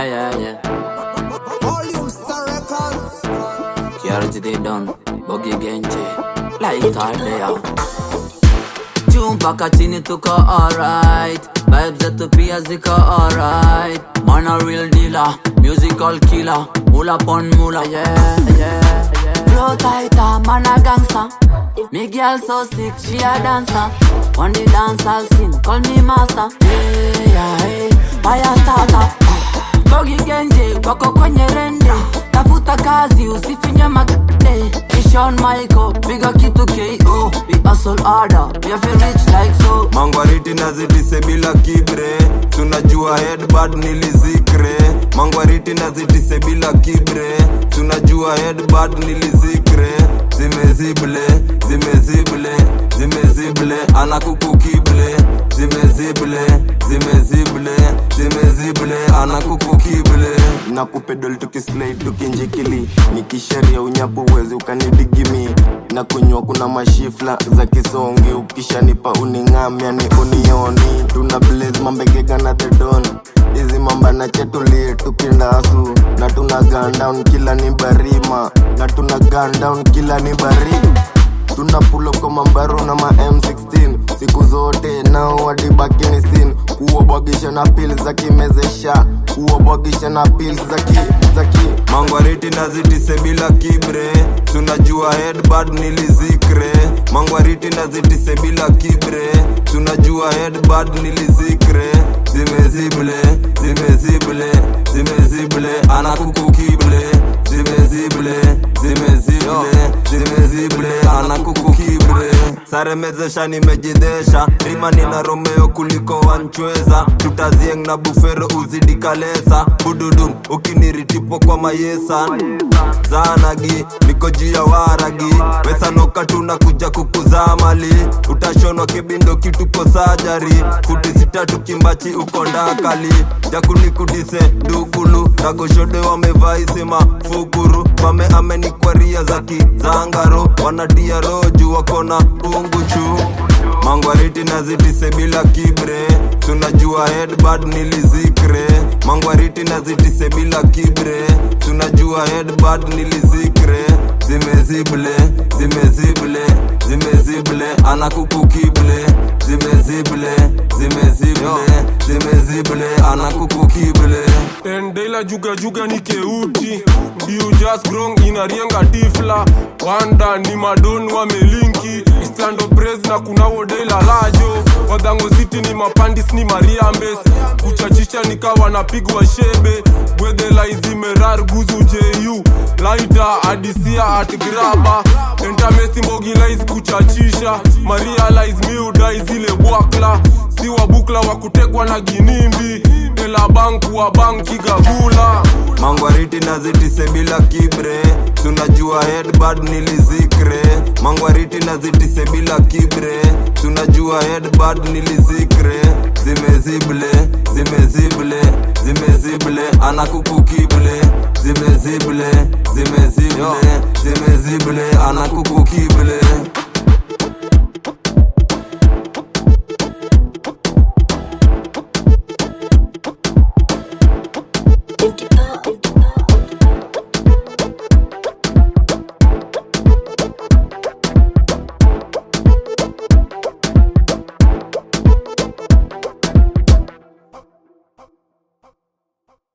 yeah. Volume Star Records. Security they done, Buggy Genji, like that they are. Mpaka chini tuko alright, vibes zetu pia ziko alright. Man a real dealer, musical killer, mula pon mula, yeah. Flow tighter, man a gangster. Me girl so sick, she a dancer. On the dance I'll scene, call me master. Hey, fire starter. Buggy Genji, wako kwenye rende. Tafuta kazi, usifinye makde. Sean Michael, biga kitu KO. We hustle harder, we have to reach like so. Mangwariti nazitise bila kibre, tunajua headbad nilizikre. Mangwariti nazitise bila kibre, tunajua headbad nilizikre. Zimezibile, anakuku kible. Zimezibile, anakuku kible. Nakupedol tukislide tukinjikili, nikisheria unyapo uwezi ukanidigimi. Na kunywa kuna mashifla za kisongi, ukishanipa uning'amia ni unioni. Tuna blaze mambegeka na tedon, hizi mamba na chetuli tukindasu. Na tuna gun down kila ni barima, na tuna gun down kila ni barima. Tuna pull up kama mbaro na ma M16, siku zote nao wadibaki ni sin. Kuwabagisha na pills za kimezesha, kuwabagisha na pills za ki. Mangwariti nazitise bila kibre, tunajua headbad nilizikre. Mangwariti nazitise bila kibre, tunajua headbad nilizikre. Zimezibile, anakuku kible. Zimezibile, anakuku kibre. Sare mezesha nimejidesha, rima nina Romeo kuliko wanchweza. Tutazieng na bufero uzidi kalesa. Bududum, ukiniritipo kwa mayesa. Zanagi, niko jia waragi. Wesa noka tunakuja kukuza mali. Utashonwa kibindo kituko sajari. Kutisita tukimbachi uko ndakali. Jakuni kudise dukulu, nagoshode wamevaisima fukuru. Mame ameni kwa ria zaki zangaro, wanadia roju wakona unguchu. Mangwariti nazitise bila kibre, tunajua headbad nilizikre. Mangwariti nazitise bila kibre, tunajua headbad nilizikre. Zimezibile, anakuku kible. Zimezibile, anakuku kible. Endela juga ni keuti, Biu just grong inarienga tifla. Wanda ni madon wa melinki, Islando praise na kuna wodela lajo. Wadango city ni mapandis ni mariambes, kuchachisha nikawa napigwa shebe. Gwedela izimerar guzu JU, laita adisia at graba. Entamesti mbogila iz kuchachisha, marialize miuda izile bwakla. Siwa bukla wa kutekwa na ginimbi, ela banku wa banki gagula. Mangwariti nazitise bila kibre, tunajua headbad nilizikre. Mangwariti nazitise bila kibre, tunajua headbad nilizikre. Zimezibile, anakuku kible. Zimezibile, anakuku kible.